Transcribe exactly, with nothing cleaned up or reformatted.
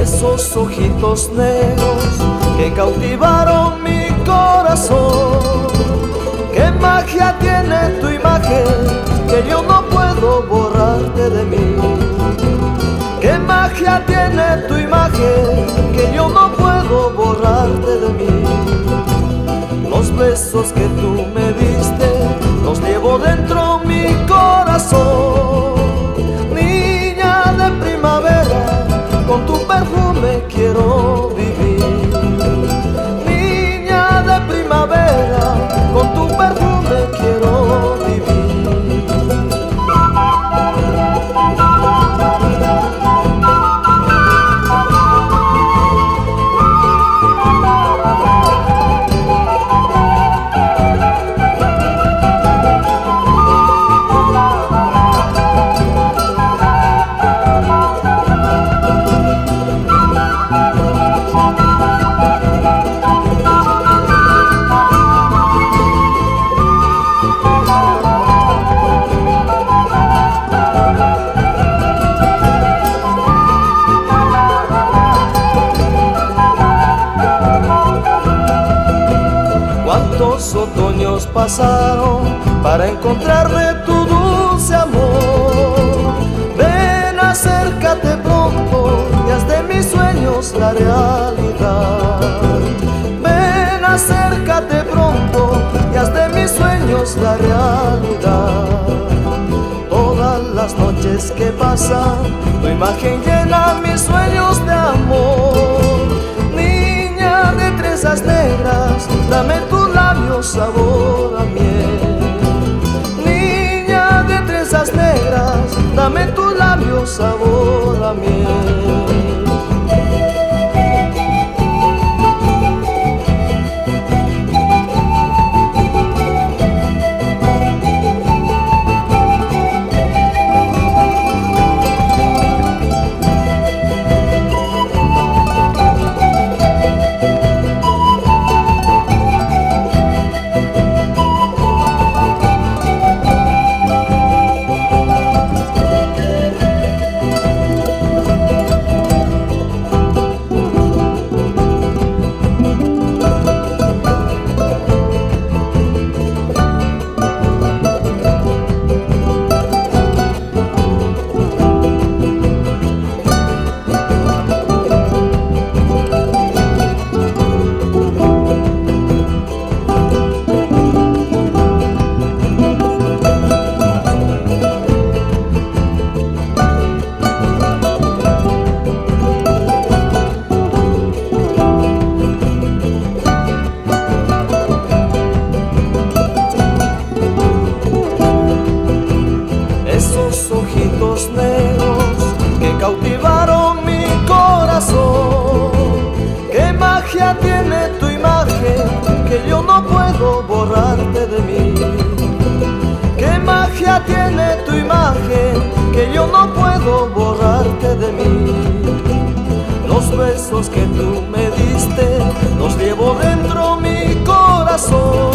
esos ojitos negros que cautivaron mi corazón. Qué magia tiene tu imagen que yo no puedo borrarte de mí. Qué magia tiene tu imagen que yo no puedo borrarte de mí. Los besos que tú me diste los llevo dentro mi corazón. Niña de primavera, con tu perfume quiero vivir. Niña de primavera, con tu perfume quiero vivir. Cuántos otoños pasaron para encontrarme tu dulce amor. Ven, acércate pronto y haz de mis sueños la realidad. Ven, acércate pronto y haz de mis sueños la realidad. Todas las noches que pasan, tu imagen llena mis sueños de amor. Niña de trenzas negras, dame tus labios sabor a miel. Niña de trenzas negras, dame tus labios sabor a miel. Esos ojitos negros que cautivaron mi corazón. Qué magia tiene tu imagen que yo no puedo borrarte de mí. Qué magia tiene tu imagen que yo no puedo borrarte de mí. Los besos que tú me diste los llevo dentro mi corazón.